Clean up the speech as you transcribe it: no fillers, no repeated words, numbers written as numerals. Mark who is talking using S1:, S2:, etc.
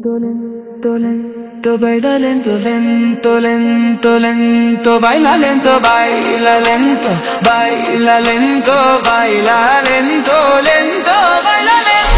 S1: lento, lento, baila lento, lento, lento, lento, baila lento, baila lento, baila lento, baila lento, lento, baila lento.